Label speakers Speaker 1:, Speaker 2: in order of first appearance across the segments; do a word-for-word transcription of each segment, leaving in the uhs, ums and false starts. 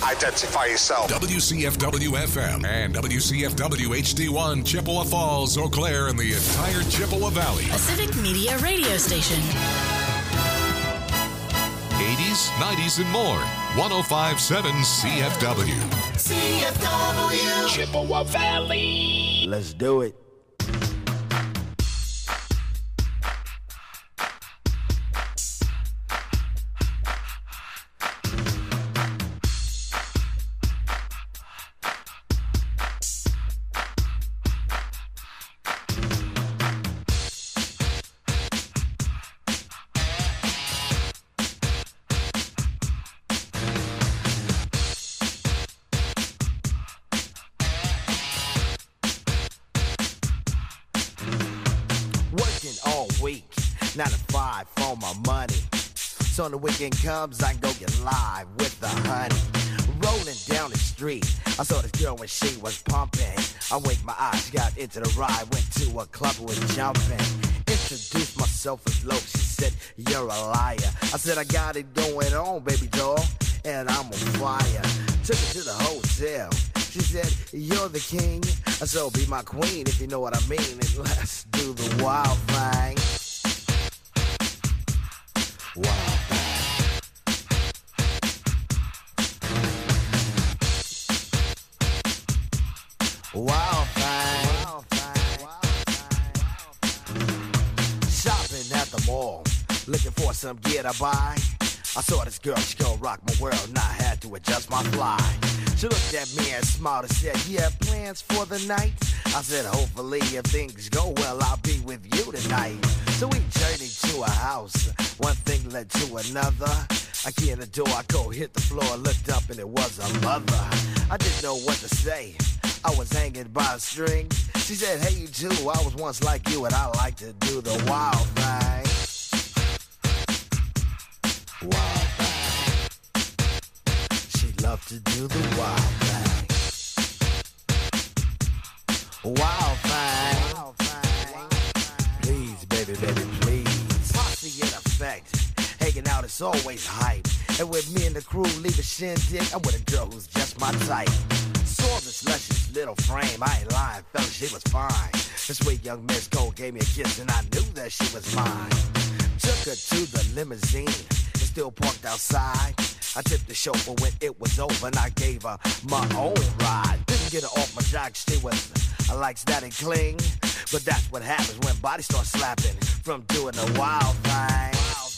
Speaker 1: Identify yourself.
Speaker 2: W C F W F M and W C F W H D one, Chippewa Falls, Eau Claire, and the entire Chippewa Valley.
Speaker 3: A Civic Media radio station.
Speaker 2: eighties, nineties, and more. one oh five point seven C F W.
Speaker 4: C F W.
Speaker 5: Chippewa Valley.
Speaker 6: Let's do it. Nine to five for my money. So when the weekend comes, I can go get live with the honey. Rolling down the street, I saw this girl when she was pumping. I winked my eyes, got into the ride, went to a club and was jumping. Introduced myself as Loke, she said, you're a liar. I said, I got it going on, baby doll, and I'm on fire. Took her to the hotel. She said, you're the king, so be my queen if you know what I mean. And let's do the wild thing. Wild thing. Wild thing. Wild thing. Shopping at the mall, looking for some gear to buy. I saw this girl, she gon' rock my world, and I had to adjust my fly. She looked at me and smiled and said, you have plans for the night? I said, hopefully if things go well, I'll be with you tonight. So we journeyed to a house, one thing led to another. I key in the door, I go hit the floor, looked up and it was a mother. I didn't know what to say, I was hanging by a string. She said, hey you too, I was once like you and I like to do the wild thing. Wild thing. She loved to do the wild thing. Wild thing. Wild thing. Please, baby, baby, please. Posse in effect. Hanging out is always hype. And with me and the crew leave a shindig, I'm with a girl who's just my type. Saw this luscious little frame, I ain't lying, fella, she was fine. This sweet young Miss Gold gave me a kiss and I knew that she was mine. Took her to the limousine, it's still parked outside. I tipped the chauffeur when it was over and I gave her my own ride. Didn't get her off my jock, she was, I like that and cling. But that's what happens when bodies start slapping from doing the wild thing.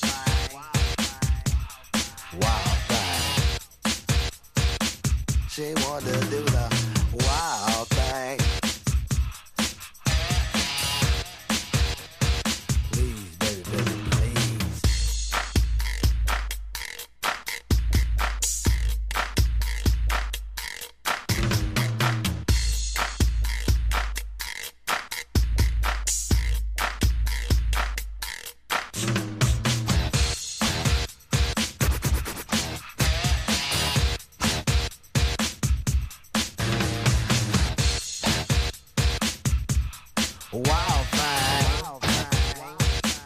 Speaker 6: Wild thing. She wanted to do the wild thing. Please, baby, baby, please. Wild thing. Wild thing.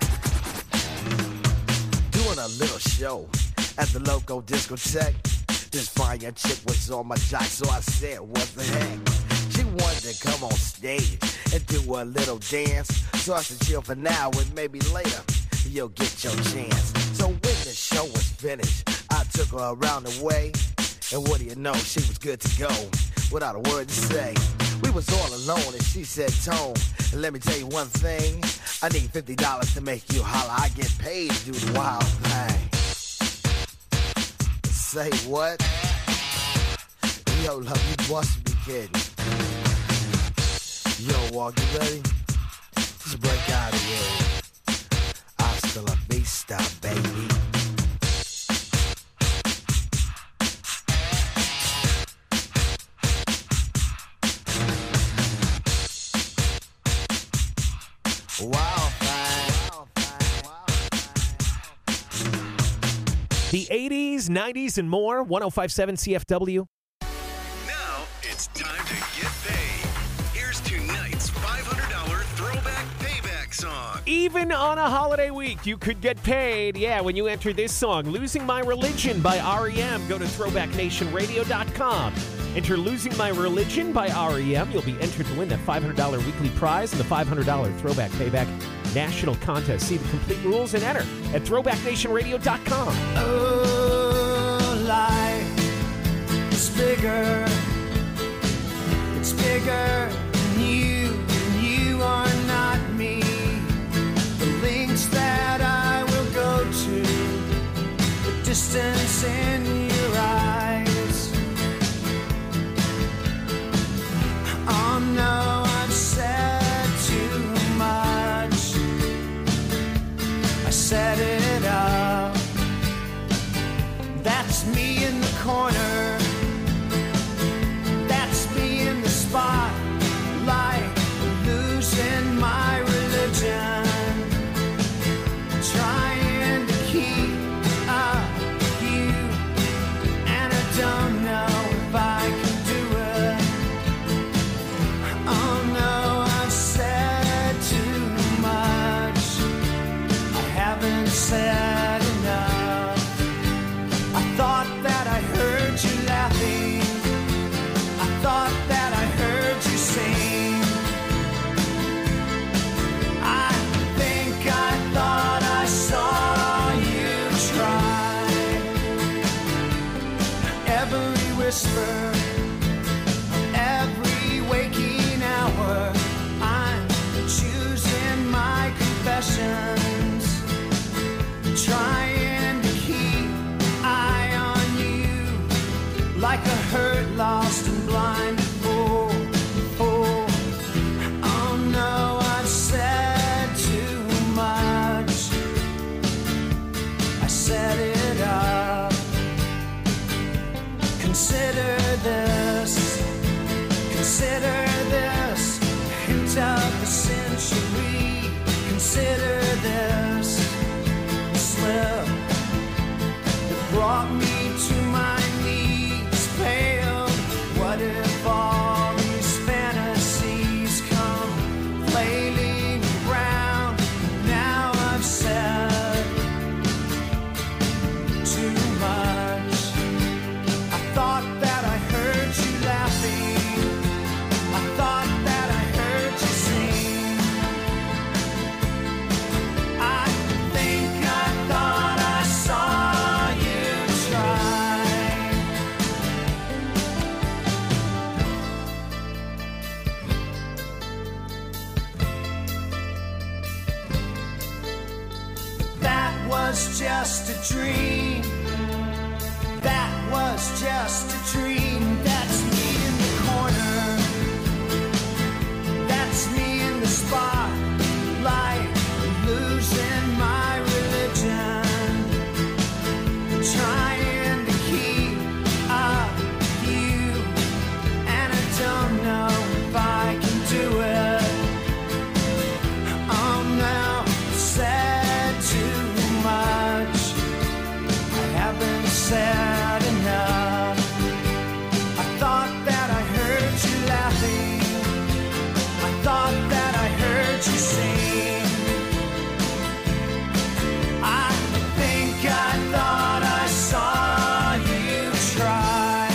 Speaker 6: Doing a little show at the local discotheque. This fine young chick was on my jock, so I said, what the heck? She wanted to come on stage and do a little dance. So I said, chill for now and maybe later you'll get your chance. So when the show was finished, I took her around the way. And what do you know, she was good to go without a word to say. We was all alone and she said, Tone, let me tell you one thing. I need fifty dollars to make you holler. I get paid to do the wild thing. Say what? Yo, love, you must be kidding. Yo, Walk, you ready? Just break out of here. Hasta la vista, baby. Wild thing.
Speaker 7: The eighties, nineties, and more. one oh five point seven C F W.
Speaker 8: Now it's time to get paid. Here's tonight's five hundred dollars throwback payback song.
Speaker 7: Even Even on a holiday week, you could get paid. Yeah, when you enter this song, Losing My Religion by R E M. Go to throwback nation radio dot com. Enter Losing My Religion by R E M. You'll be entered to win that five hundred dollars weekly prize and the five hundred dollars Throwback Payback National Contest. See the complete rules and enter at throwback nation radio dot com.
Speaker 1: Oh, life is bigger. It's bigger than you, and you are not me. The links that I will go to, the distance in your eyes. Oh no, I've said too much. I set it up. That's me in the corner. That's me in the spotlight, losing my religion, trying to keep up with you, and I don't know if I can do it. Oh no, I've said too much. I haven't said enough. I thought that I heard you laughing. I thought that I heard you sing. I think I thought I saw you try. Every whisper, every waking hour, I'm choosing my confessions, trying to keep eye on you, like a hurt, lost and blind fool. Oh, oh no, I've said too much. I set it up. Consider this, consider this, hint of the century. Consider this slip that brought me to my knees, pale. What if all these fantasies come flailing around? Now I've said too much. I thought that I heard you laughing. I thought that I heard you sing. I think I thought I saw you try. That was just a dream. That was just a dream. That's me in the corner. That's me in the spotlight, losing my religion, trying to keep up with you, and I don't know if I can do it. Oh no, I've said too much. I haven't said enough. I thought that I heard you laughing. I thought that I heard you sing. I think I thought I saw you try.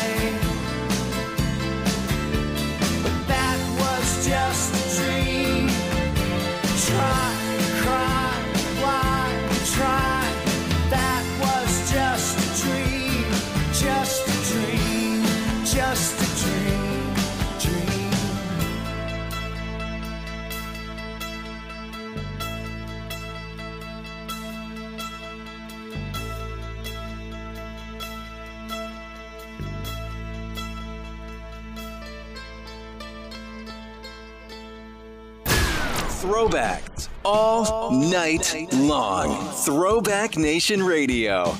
Speaker 1: But that was just a dream. Try, cry, why try? That was just a dream. Just a dream. Just a dream. Dream.
Speaker 8: Throwbacks all night long. Throwback Nation Radio.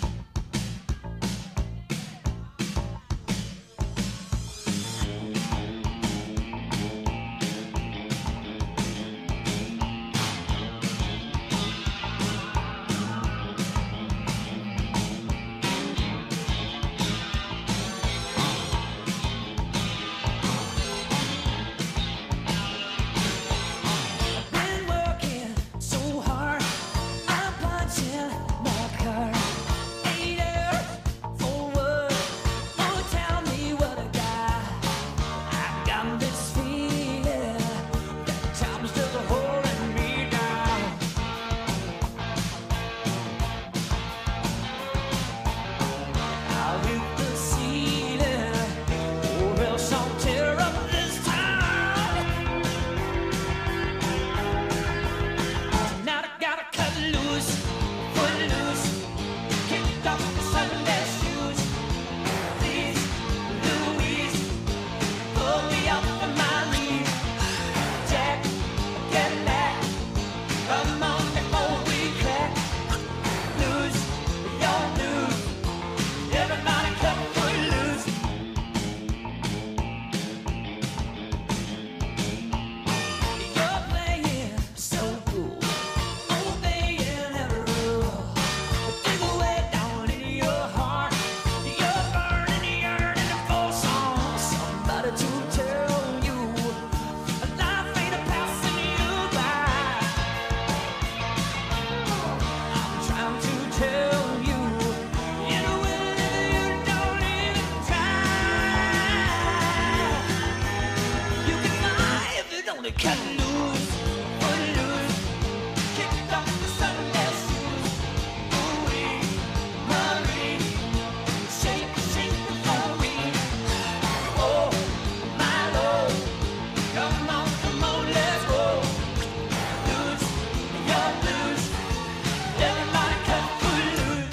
Speaker 1: Been working so hard. cut loose, foot loose, kicked off the Sunday shoes. Ooh-wee, Marie, shake, shake the Marie. Oh, my Lord, come on, come on, let's go. Loose, you're loose, everybody cut foot loose.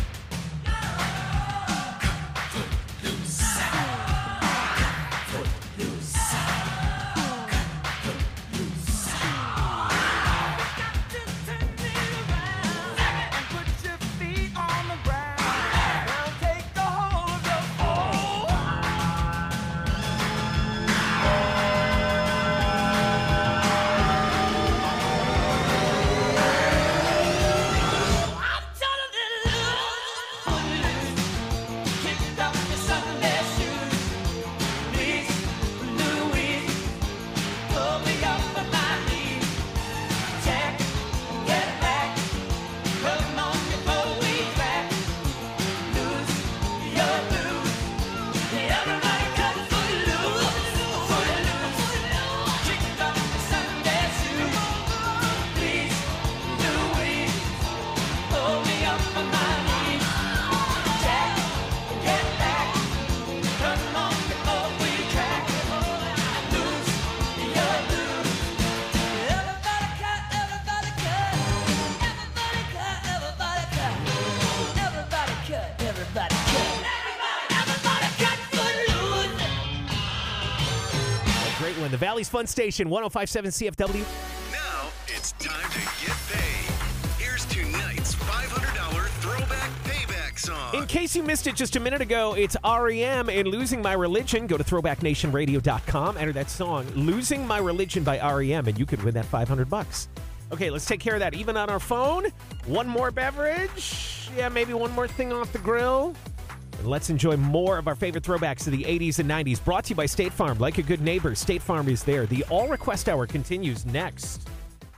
Speaker 7: Great one. The Valley's Fun Station, one oh five point seven C F W.
Speaker 8: Now it's time to get paid. Here's tonight's five hundred dollars throwback payback song.
Speaker 7: In case you missed it just a minute ago, it's R E M and Losing My Religion. Go to throwback nation radio dot com, enter that song, Losing My Religion by R E M, and you could win that five hundred bucks. Okay, let's take care of that. Even on our phone, one more beverage. Yeah, maybe one more thing off the grill. And let's enjoy more of our favorite throwbacks of the eighties and nineties. Brought to you by State Farm. Like a good neighbor, State Farm is there. The All Request Hour continues next.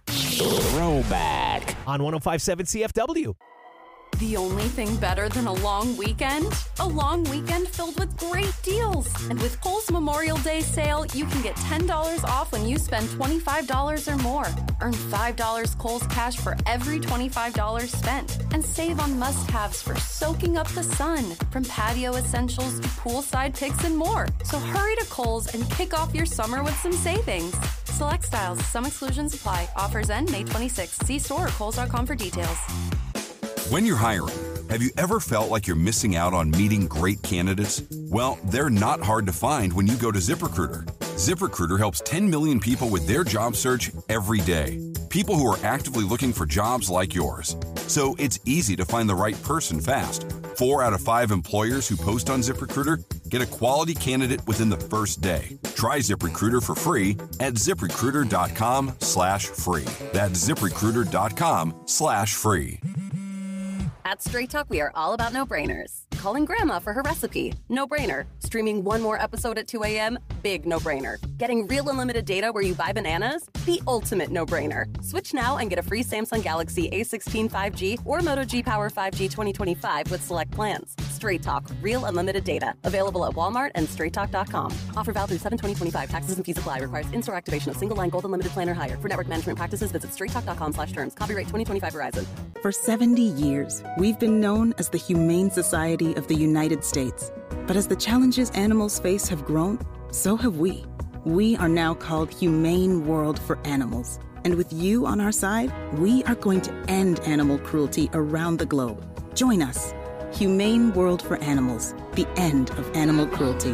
Speaker 5: Throwback.
Speaker 7: On one oh five point seven C F W.
Speaker 9: The only thing better than a long weekend? A long weekend filled with great deals. And with Kohl's Memorial Day sale, you can get ten dollars off when you spend twenty-five dollars or more. Earn five dollars Kohl's cash for every twenty-five dollars spent. And save on must-haves for soaking up the sun, from patio essentials to poolside picks and more. So hurry to Kohl's and kick off your summer with some savings. Select styles. Some exclusions apply. Offers end May twenty-sixth. See store or kohls dot com for details.
Speaker 10: When you're hiring, have you ever felt like you're missing out on meeting great candidates? Well, they're not hard to find when you go to ZipRecruiter. ZipRecruiter helps ten million people with their job search every day. People who are actively looking for jobs like yours. So it's easy to find the right person fast. Four out of five employers who post on ZipRecruiter get a quality candidate within the first day. Try ZipRecruiter for free at ZipRecruiter.com slash free. That's ZipRecruiter.com slash free.
Speaker 11: At Straight Talk, we are all about no-brainers. Calling Grandma for her recipe? No-brainer. Streaming one more episode at two a.m.? Big no-brainer. Getting real unlimited data where you buy bananas? The ultimate no-brainer. Switch now and get a free Samsung Galaxy A sixteen five G or Moto G Power five G twenty twenty-five with select plans. Straight Talk. Real unlimited data. Available at Walmart and straight talk dot com. Offer valid through seven twenty twenty-five. Taxes and fees apply. Requires in-store activation of single-line gold unlimited plan or higher. For network management practices, visit straight talk dot com slash terms. Copyright twenty twenty-five Verizon.
Speaker 12: For seventy years, we've been known as the Humane Society of the United States. But as the challenges animals face have grown, so have we. We are now called Humane World for Animals. And with you on our side, we are going to end animal cruelty around the globe. Join us. Humane World for Animals. The end of animal cruelty.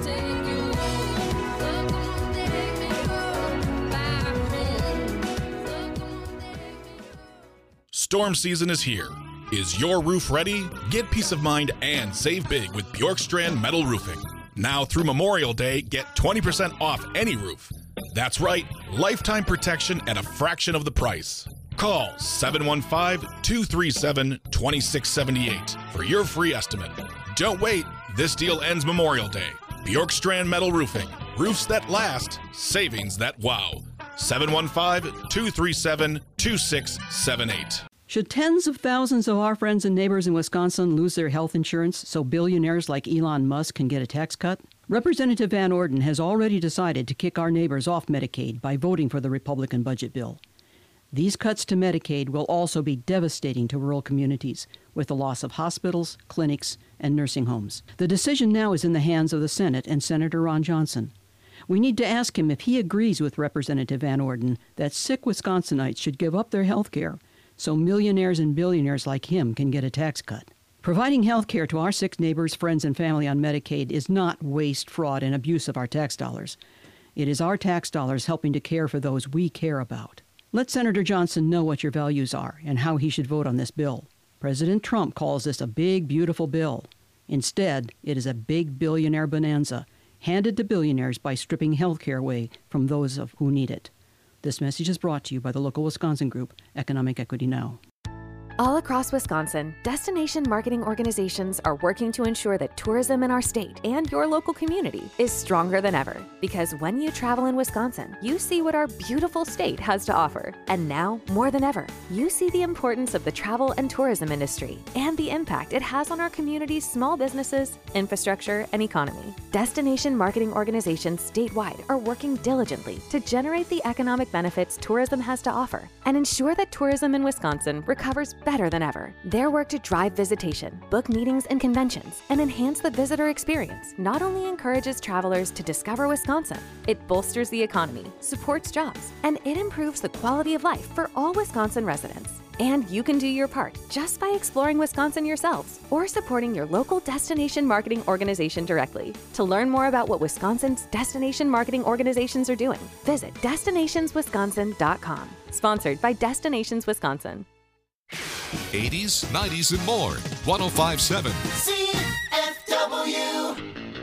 Speaker 13: Storm season is here. Is your roof ready? Get peace of mind and save big with Bjorkstrand Metal Roofing. Now through Memorial Day, get twenty percent off any roof. That's right, lifetime protection at a fraction of the price. Call seven one five, two three seven, two six seven eight for your free estimate. Don't wait, this deal ends Memorial Day. Bjorkstrand Metal Roofing. Roofs that last, savings that wow. seven one five, two three seven, two six seven eight.
Speaker 14: Should tens of thousands of our friends and neighbors in Wisconsin lose their health insurance so billionaires like Elon Musk can get a tax cut? Representative Van Orden has already decided to kick our neighbors off Medicaid by voting for the Republican budget bill. These cuts to Medicaid will also be devastating to rural communities, with the loss of hospitals, clinics, and nursing homes. The decision now is in the hands of the Senate and Senator Ron Johnson. We need to ask him if he agrees with Representative Van Orden that sick Wisconsinites should give up their health care so millionaires and billionaires like him can get a tax cut. Providing health care to our sick neighbors, friends, and family on Medicaid is not waste, fraud, and abuse of our tax dollars. It is our tax dollars helping to care for those we care about. Let Senator Johnson know what your values are and how he should vote on this bill. President Trump calls this a big, beautiful bill. Instead, it is a big billionaire bonanza handed to billionaires by stripping health care away from those of who need it. This message is brought to you by the local Wisconsin group, Economic Equity Now.
Speaker 15: All across Wisconsin, destination marketing organizations are working to ensure that tourism in our state and your local community is stronger than ever. Because when you travel in Wisconsin, you see what our beautiful state has to offer. And now, more than ever, you see the importance of the travel and tourism industry and the impact it has on our community's small businesses, infrastructure, and economy. Destination marketing organizations statewide are working diligently to generate the economic benefits tourism has to offer and ensure that tourism in Wisconsin recovers better than ever. Their work to drive visitation, book meetings and conventions, and enhance the visitor experience not only encourages travelers to discover Wisconsin, it bolsters the economy, supports jobs, and it improves the quality of life for all Wisconsin residents. And you can do your part just by exploring Wisconsin yourselves or supporting your local destination marketing organization directly. To learn more about what Wisconsin's destination marketing organizations are doing, visit destinations wisconsin dot com. Sponsored by Destinations Wisconsin.
Speaker 2: eighties, nineties, and more. one oh five point seven
Speaker 4: C F W.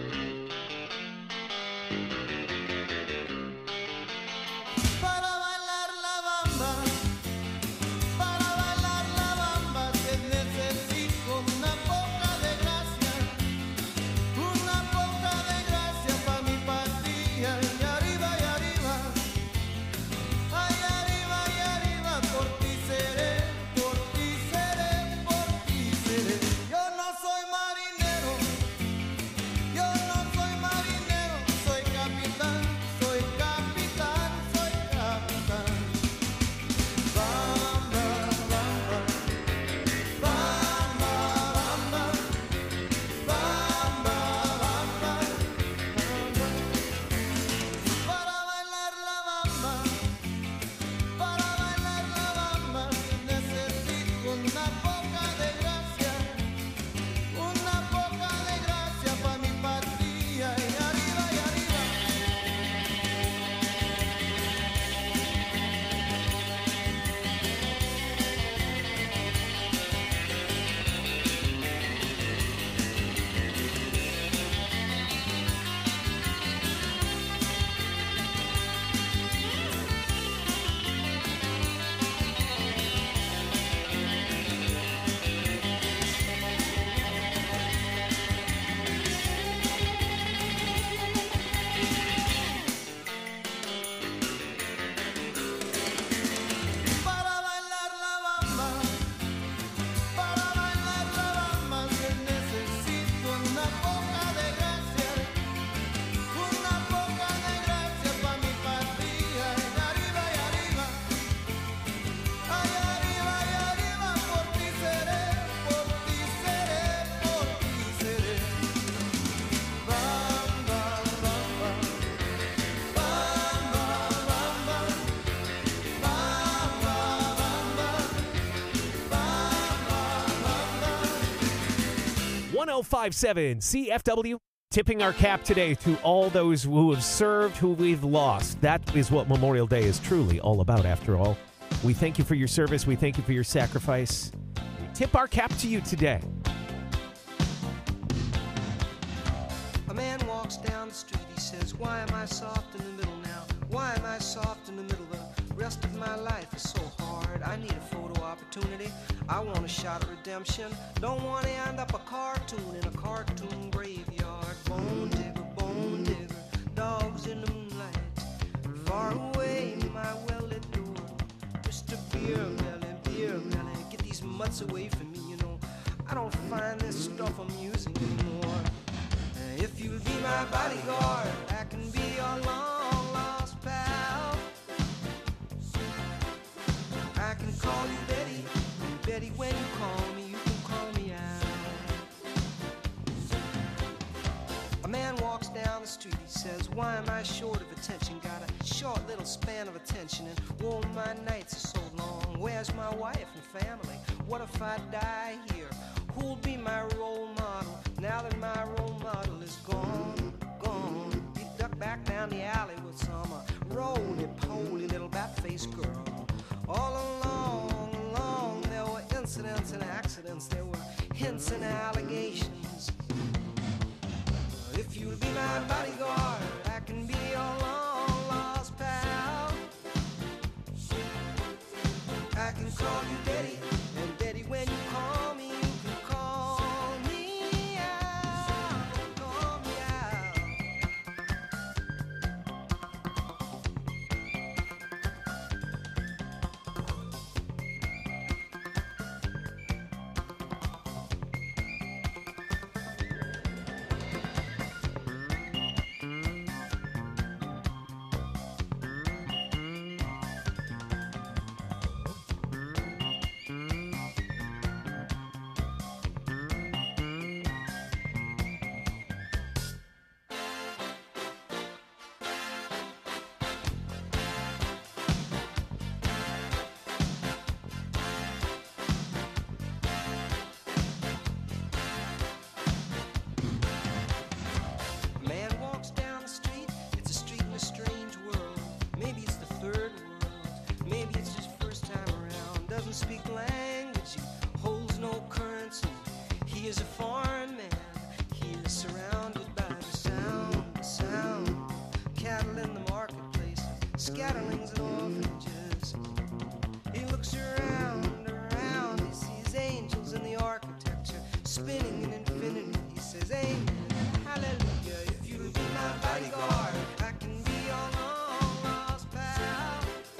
Speaker 7: one oh five point seven C F W, tipping our cap today to all those who have served, who we've lost. That is what Memorial Day is truly all about, after all. We thank you for your service. We thank you for your sacrifice. We tip our cap to you today.
Speaker 1: A man walks down the street, he says, why am I soft in the middle now? Why am I soft in the middle? The rest of my life is so hard. I need a photo opportunity. I want a shot of redemption. Don't want to end up a cartoon in a cartoon graveyard. Bone digger, bone digger, dogs in the moonlight. Far away, my well-lit door. Mister Beer Melly, Beer Melly, get these mutts away from me, you know. I don't find this stuff amusing anymore. If you you'll be my bodyguard, I can be your long lost pal. I can call you Betty, and Betty, when you call me, you can call me out. A man walks down the street, he says, why am I short of attention? Got a short little span of attention, and oh, my nights are so long. Where's my wife and family? What if I die here? Who'll be my role model now that my role model is gone, gone? He ducked back down the alley with some uh, roly-poly little bat-faced girl. All along, along, there were incidents and accidents, there were hints and allegations. If you'll be my bodyguard, I can be your long-lost pal. I can call you Betty, and Betty, when you call me, you can call me out, call me out. Speak language, he holds no currency. He is a foreign man, he is surrounded by the sound, the sound. Cattle in the marketplace, scatterlings and orphanages. He looks around, around, he sees angels in the architecture, spinning in infinity. He says, amen, hallelujah. If you'll be my bodyguard, I can be your long lost pal.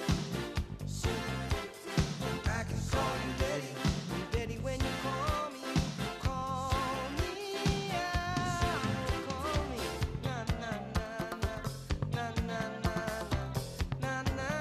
Speaker 1: I can call you Betty, and Betty, when you call me, you can call me out, call me. Na na na na na na na na na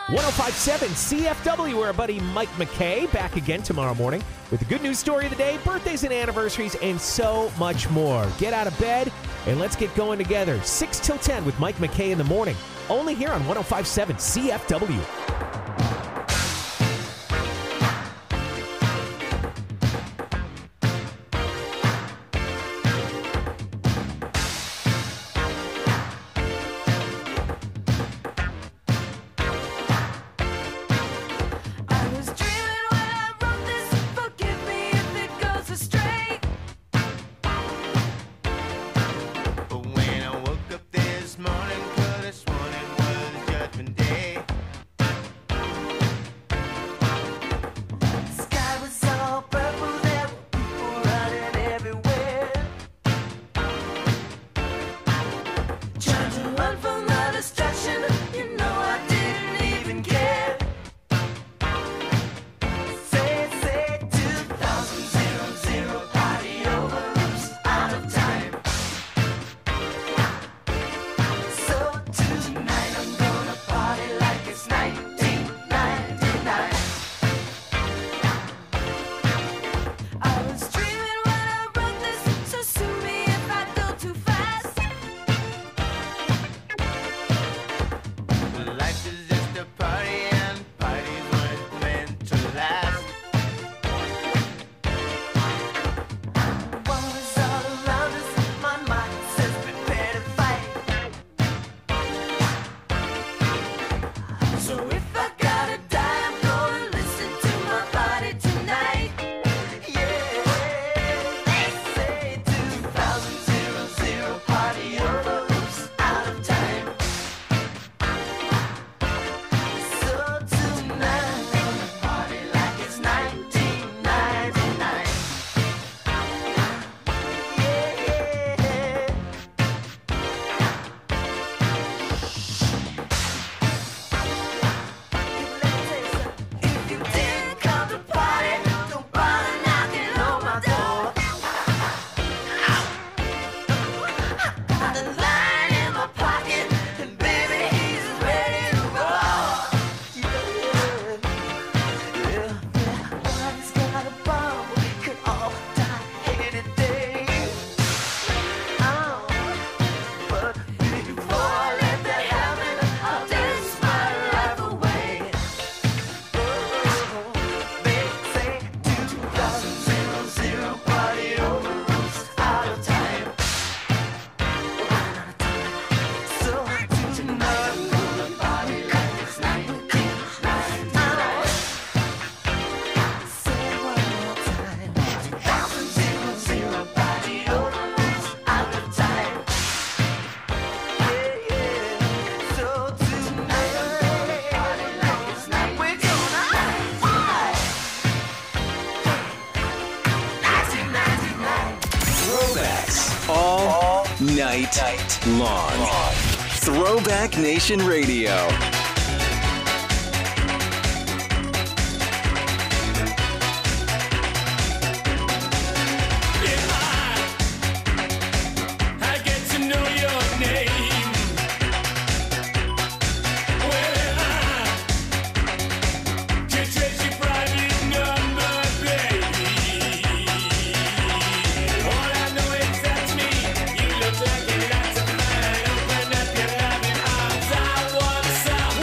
Speaker 7: one oh five point seven C F W, where our buddy Mike McKay back again tomorrow morning with the good news story of the day, birthdays and anniversaries, and so much more. Get out of bed and let's get going together. six till ten with Mike McKay in the morning, only here on one oh five point seven C F W.
Speaker 16: Night long. Throwback Nation Radio.
Speaker 1: Some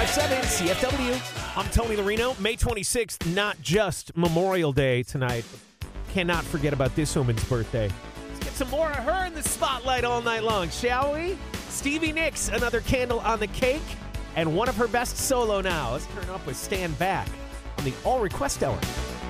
Speaker 7: five seven C F W. I'm Tony Larino. May twenty-sixth, not just Memorial Day tonight. Cannot forget about this woman's birthday. Let's get some more of her in the spotlight all night long, shall we? Stevie Nicks, another candle on the cake, and one of her best solo now. Let's turn up with Stand Back on the All Request Hour.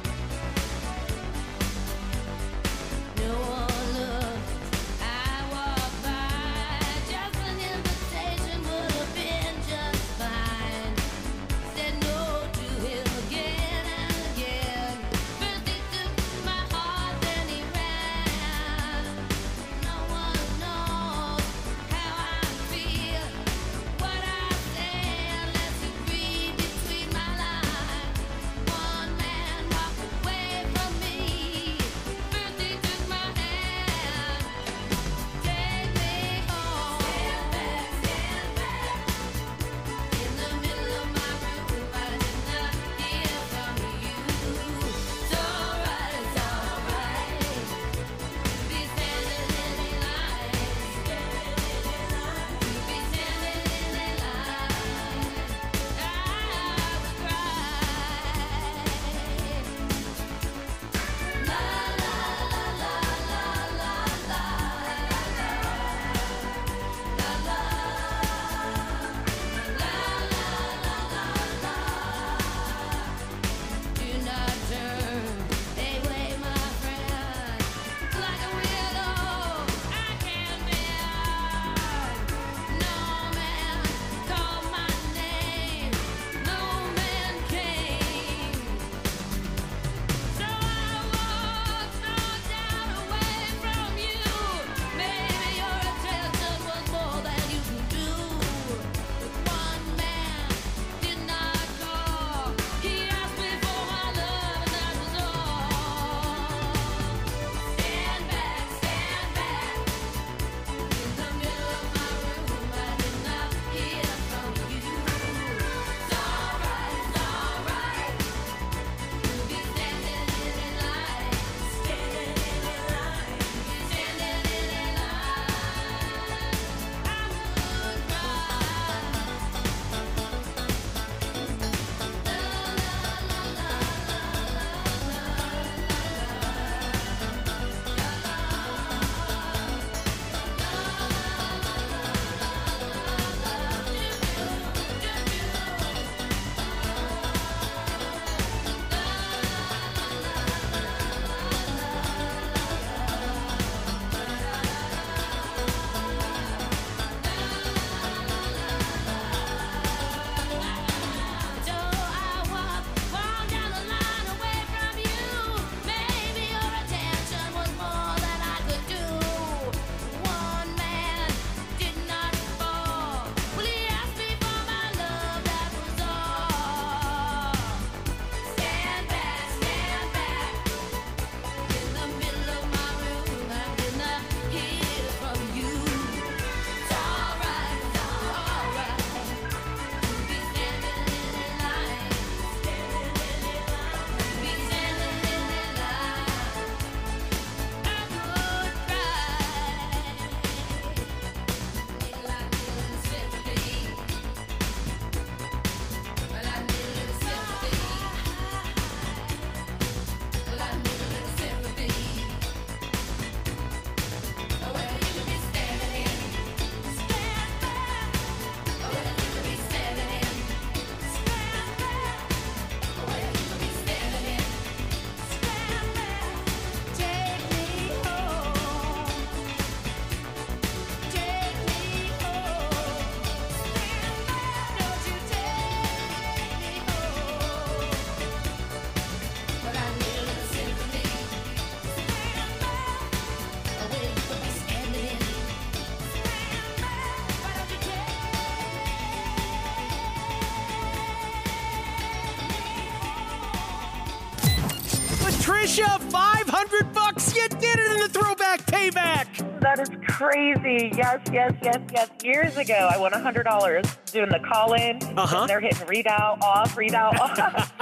Speaker 7: Trisha, five hundred bucks. You did it in the throwback payback.
Speaker 17: That is crazy. Yes, yes, yes, yes. Years ago, I won one hundred dollars doing the call-in.
Speaker 7: Uh-huh.
Speaker 17: They're hitting redial off, redial off.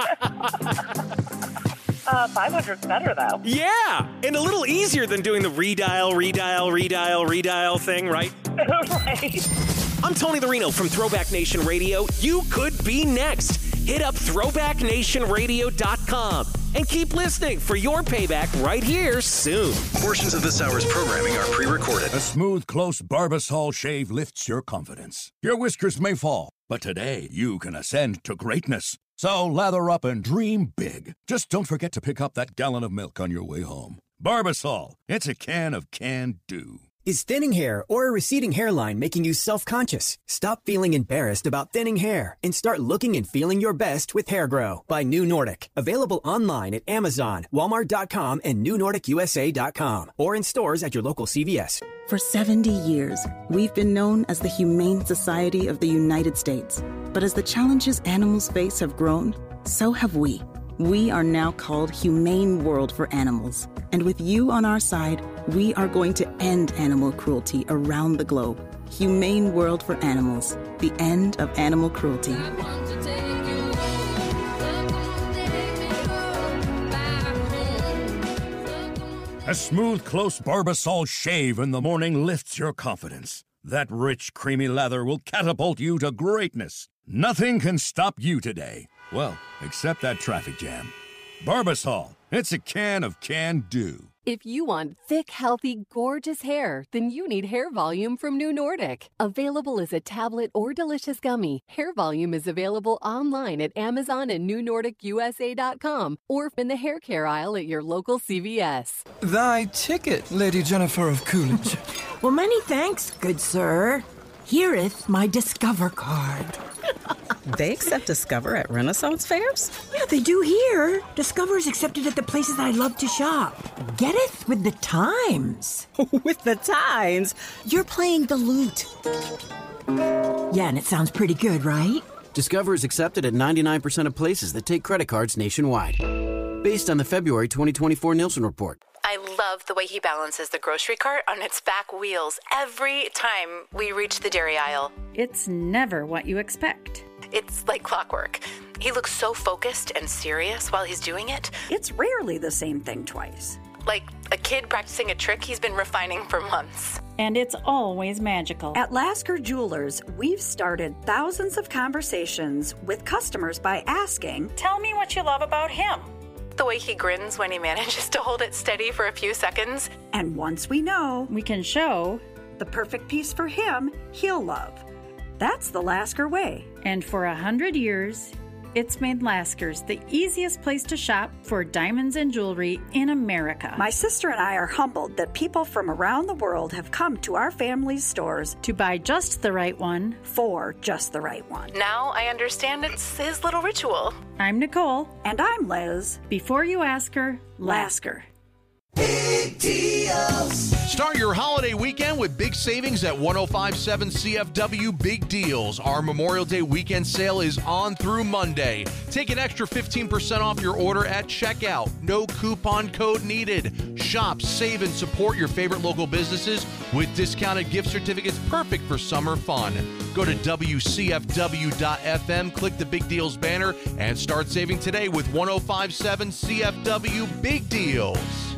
Speaker 17: uh, five hundred's better, though.
Speaker 7: Yeah, and a little easier than doing the redial, redial, redial, redial thing, right?
Speaker 17: Right.
Speaker 7: I'm Tony Larino from Throwback Nation Radio. You could be next. Hit up throwback nation radio dot com and keep listening for your payback right here soon.
Speaker 8: Portions of this hour's programming are pre-recorded.
Speaker 18: A smooth, close Barbasol shave lifts your confidence. Your whiskers may fall, but today you can ascend to greatness. So lather up and dream big. Just don't forget to pick up that gallon of milk on your way home. Barbasol, it's a can of can-do.
Speaker 19: Is thinning hair or a receding hairline making you self-conscious? Stop feeling embarrassed about thinning hair and start looking and feeling your best with Hair Grow by New Nordic. Available online at Amazon, Walmart dot com, and New Nordic U S A dot com, or in stores at your local C V S.
Speaker 12: For seventy years, we've been known as the Humane Society of the United States. But as the challenges animals face have grown, so have we. We are now called Humane World for Animals. And with you on our side, we are going to end animal cruelty around the globe. Humane World for Animals. The end of animal cruelty.
Speaker 18: A smooth, close Barbasol shave in the morning lifts your confidence. That rich, creamy lather will catapult you to greatness. Nothing can stop you today. Well, except that traffic jam. Barbasol, it's a can of can-do.
Speaker 11: If you want thick, healthy, gorgeous hair, then you need Hair Volume from New Nordic. Available as a tablet or delicious gummy, Hair Volume is available online at Amazon and New Nordic U S A dot com or in the hair care aisle at your local C V S.
Speaker 20: Thy ticket, Lady Jennifer of Coolidge.
Speaker 21: Well, many thanks, good sir. Hereeth my Discover card.
Speaker 22: They accept Discover at Renaissance fairs?
Speaker 21: Yeah, they do here. Discover is accepted at the places I love to shop. Getteth with the times.
Speaker 22: With the times?
Speaker 21: You're playing the lute. Yeah, and it sounds pretty good, right?
Speaker 23: Discover is accepted at ninety-nine percent of places that take credit cards nationwide. Based on the February twenty twenty-four Nielsen report.
Speaker 24: I love the way he balances the grocery cart on its back wheels every time we reach the dairy aisle.
Speaker 25: It's never what you expect.
Speaker 24: It's like clockwork. He looks so focused and serious while he's doing it.
Speaker 25: It's rarely the same thing twice.
Speaker 24: Like a kid practicing a trick he's been refining for months.
Speaker 25: And it's always magical. At Lasker Jewelers, we've started thousands of conversations with customers by asking, "Tell me what you love about him."
Speaker 24: The way he grins when he manages to hold it steady for a few seconds.
Speaker 25: And once we know, we can show the perfect piece for him he'll love. That's the Lasker way. And for a hundred years, it's made Lasker's the easiest place to shop for diamonds and jewelry in America. My sister and I are humbled that people from around the world have come to our family's stores to buy just the right one for just the right one.
Speaker 24: Now I understand it's his little ritual.
Speaker 25: I'm Nicole. And I'm Liz. Before you ask her, Lasker.
Speaker 1: Big deals.
Speaker 26: Start your holiday weekend with big savings at ten fifty-seven C F W Big Deals. Our Memorial Day weekend sale is on through Monday. Take an extra fifteen percent off your order at checkout. No coupon code needed. Shop, save, and support your favorite local businesses with discounted gift certificates perfect for summer fun. Go to W C F W dot F M, click the Big Deals banner, and start saving today with ten fifty-seven C F W Big Deals.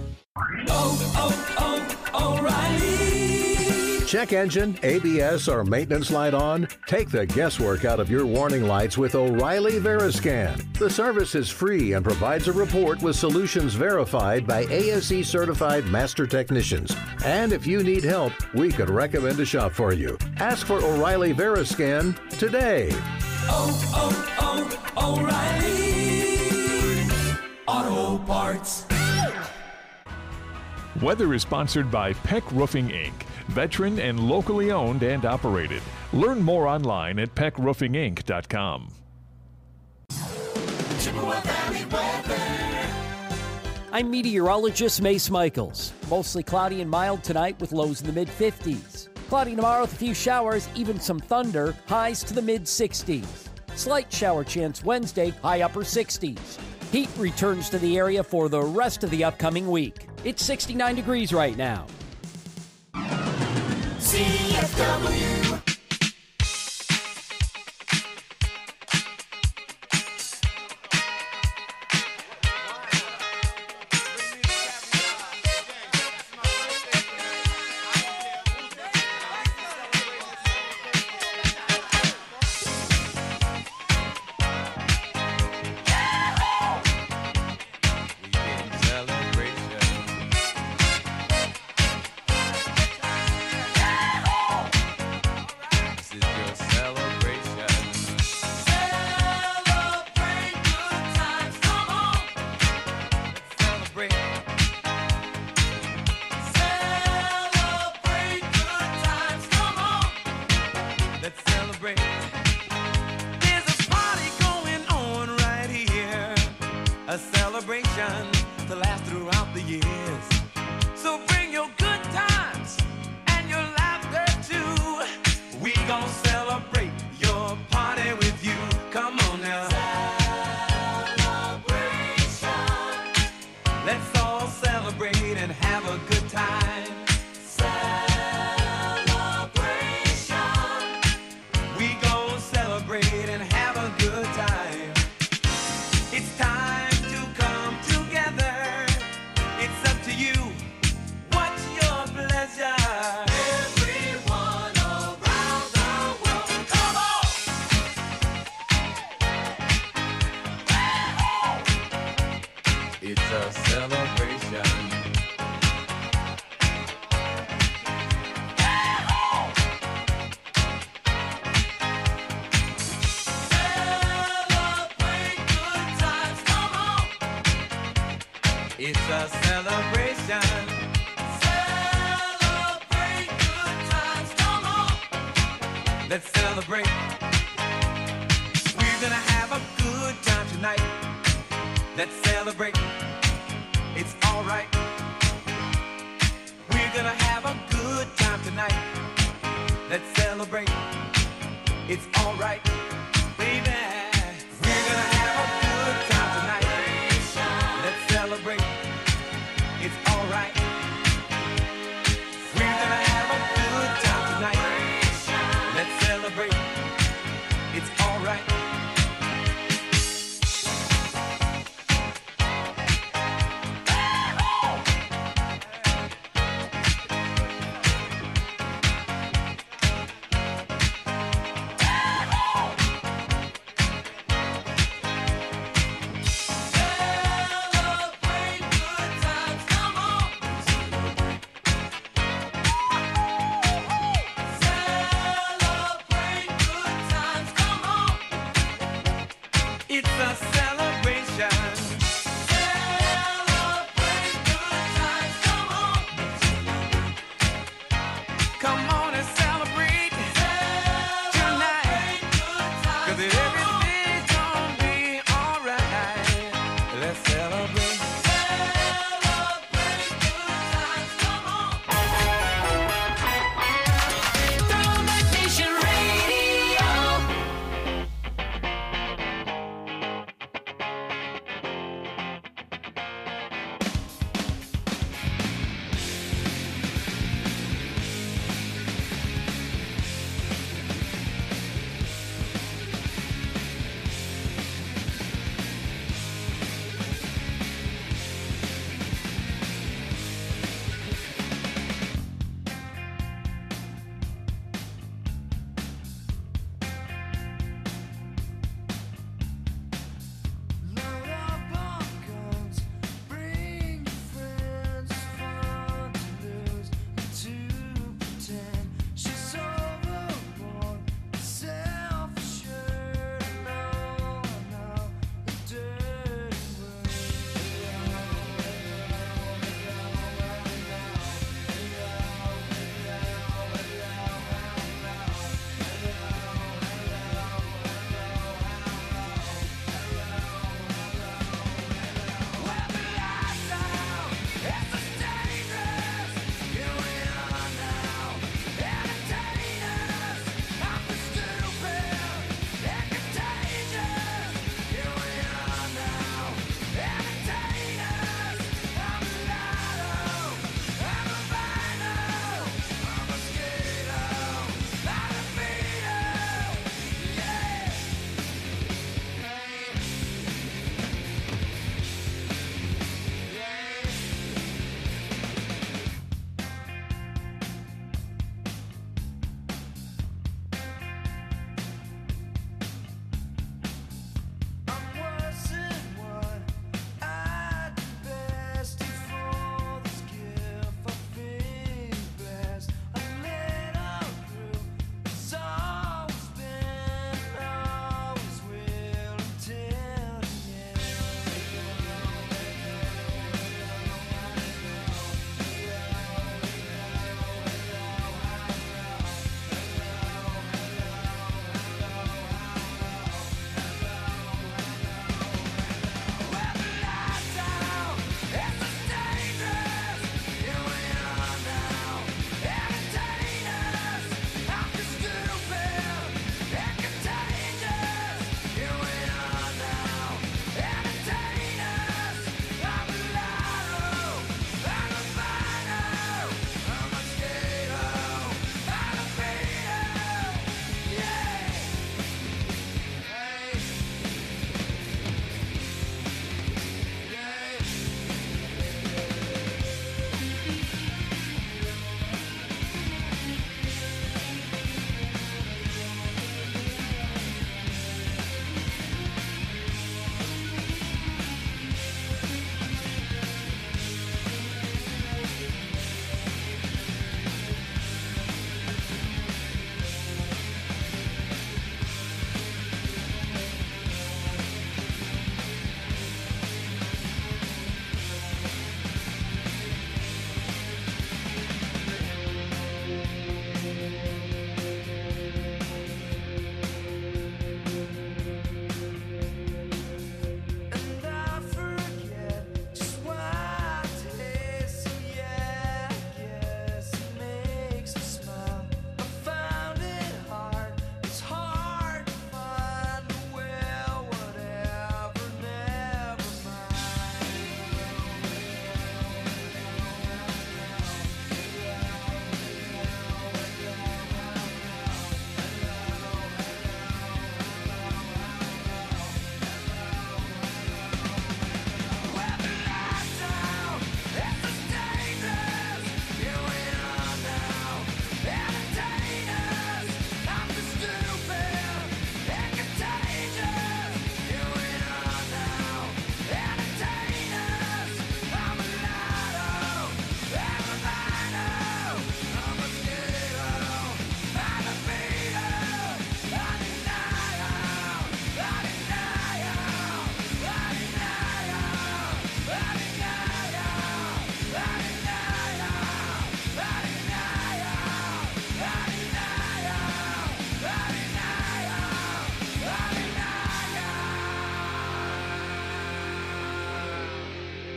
Speaker 1: Oh, oh, O'Reilly.
Speaker 27: Check engine, A B S, or maintenance light on? Take the guesswork out of your warning lights with O'Reilly Veriscan. The service is free and provides a report with solutions verified by A S E certified master technicians. And if you need help, we could recommend a shop for you. Ask for O'Reilly Veriscan today.
Speaker 1: Oh, oh, oh, O'Reilly Auto Parts.
Speaker 28: Weather is sponsored by Peck Roofing, Incorporated, veteran and locally owned and operated. Learn more online at peck roofing inc dot com.
Speaker 1: Chippewa Valley weather.
Speaker 29: I'm meteorologist Mace Michaels. Mostly cloudy and mild tonight with lows in the mid fifties. Cloudy tomorrow with a few showers, even some thunder, highs to the mid sixties. Slight shower chance Wednesday, high upper sixties. Heat returns to the area for the rest of the upcoming week. It's sixty-nine degrees right now.
Speaker 1: C F W. a celebration to last throughout the years. So bring your good times and your laughter too. We gon' celebrate your party with you. Come on now. Celebration. Let's all celebrate and have a good time. Celebration. We gon' celebrate and have a good time. It's time to come together. It's up to you. What's your pleasure? Everyone around the world, come on! It's a celebration. Celebrate good times, come on! It's a celebration. Celebrate good times, come on! Let's celebrate. We're gonna have a good time tonight. Let's celebrate. It's alright. We're gonna have a good time tonight. Let's celebrate. It's alright. Baby, we're gonna have a good time tonight. Let's celebrate. It's alright. We're gonna have a good time tonight. Let's celebrate. It's alright. Celebrate good times, come on. Celebrate good times, come on. It's a celebration. Celebrate good times, come on. Come on and celebrate tonight. 'Cause everything's gonna be alright. Let's celebrate. Celebrate good times, come on. Throwback Nation Radio.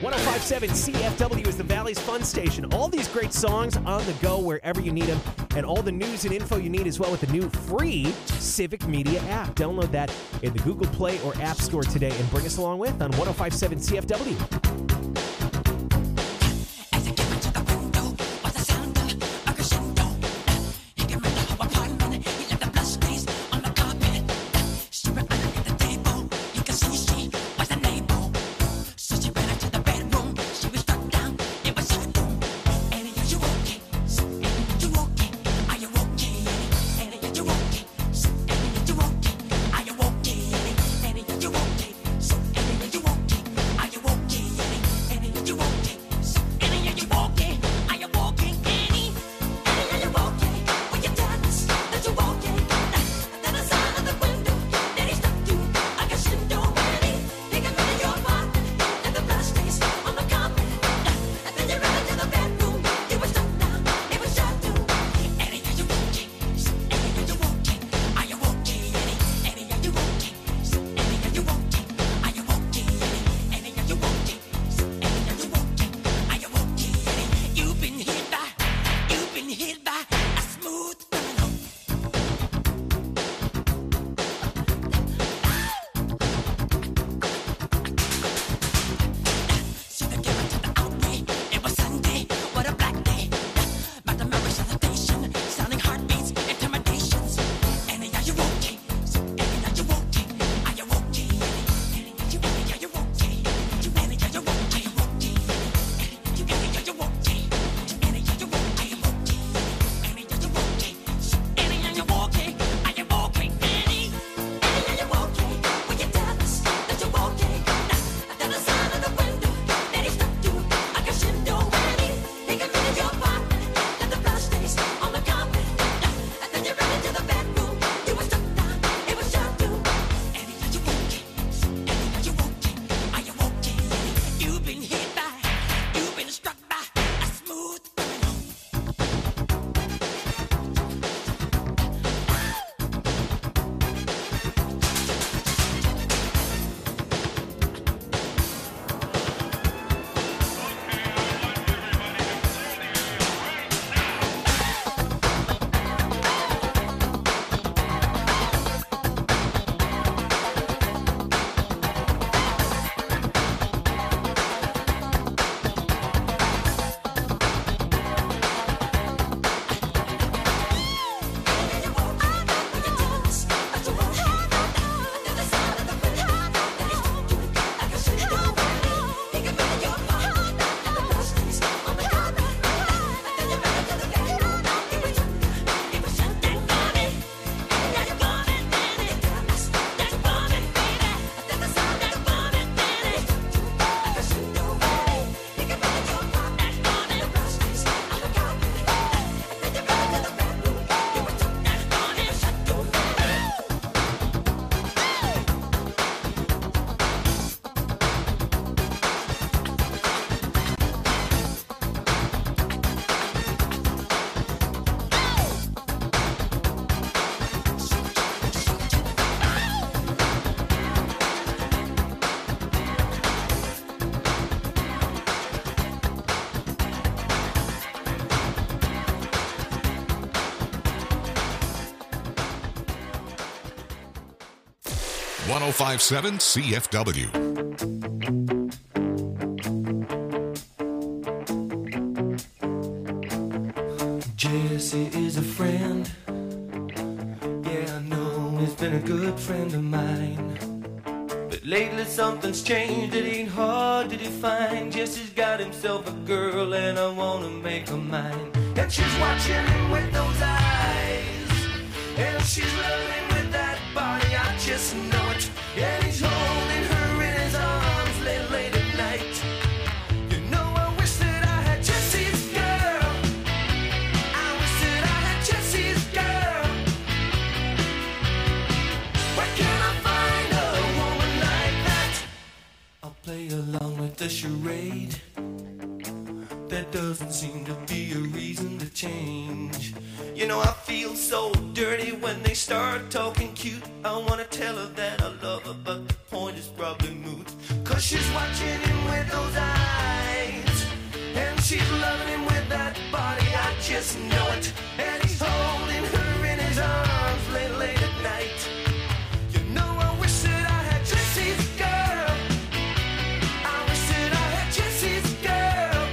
Speaker 7: one oh five point seven C F W is the Valley's Fun Station. All these great songs on the go wherever you need them, and all the news and info you need as well with the new free Civic Media app. Download that in the Google Play or App Store today and bring us along with on one oh five point seven C F W.
Speaker 2: one oh five point seven C F W.
Speaker 1: Jesse is a friend. Yeah, I know he's been a good friend of mine. But lately something's changed, it ain't hard to define. Jesse's got himself a girl and I wanna make her mine. And she's watching him with those eyes, and she's loving with that body, I just know it. And he's holding her in his arms late, late at night. You know I wish that I had Jesse's girl. I wish that I had Jesse's girl. Where can I find a woman like that? I'll play along with the charade. There doesn't seem to be a reason to change. You know I feel so dirty when they start talking cute. I wanna tell her that I love her, but the point is probably moot. Cause she's watching him with those eyes. doesn't know it, and he's holding her in his arms late, late at night. You know, I wish that I had Jesse's girl. I wish that I had Jesse's girl.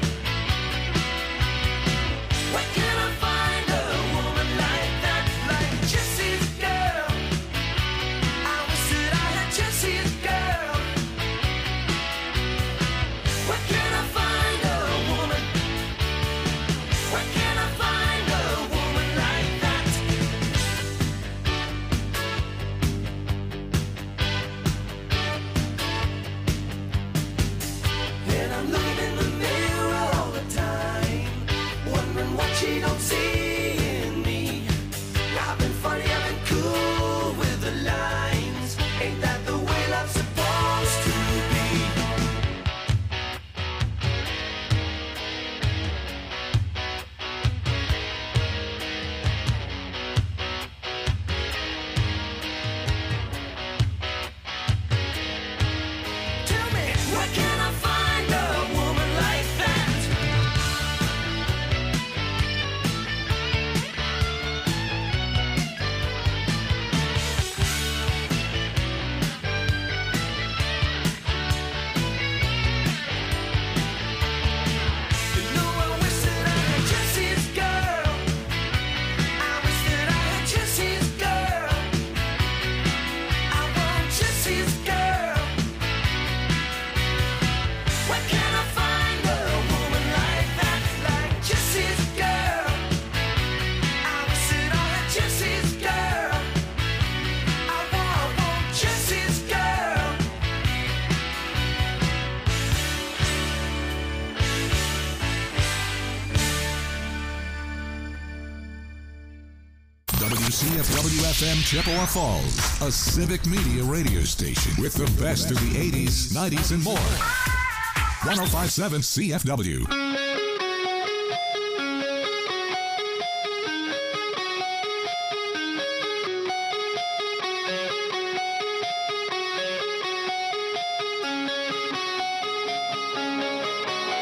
Speaker 1: Where can I find a woman like that, like Jesse's girl? I wish that I had Jesse's girl. Where can I find a woman? Where can I find a woman like that? And I'm looking in the mirror all the time, wondering what she don't see in me. I've been funny, I've been cool with the lines. Ain't that the way love's supposed to be? Tell me, where can I find a woman like that? You know, I wish that I had Jesse's girl. I wish that I had Jesse's girl. I want Jesse's girl. Where can I find a woman like that, like Jesse's girl? I wish that I had Jesse's girl. I want, want Jesse's girl.
Speaker 2: W C F W F M Chippewa Falls, a civic media radio station with the best of the eighties, nineties, and more. one oh five point seven C F W.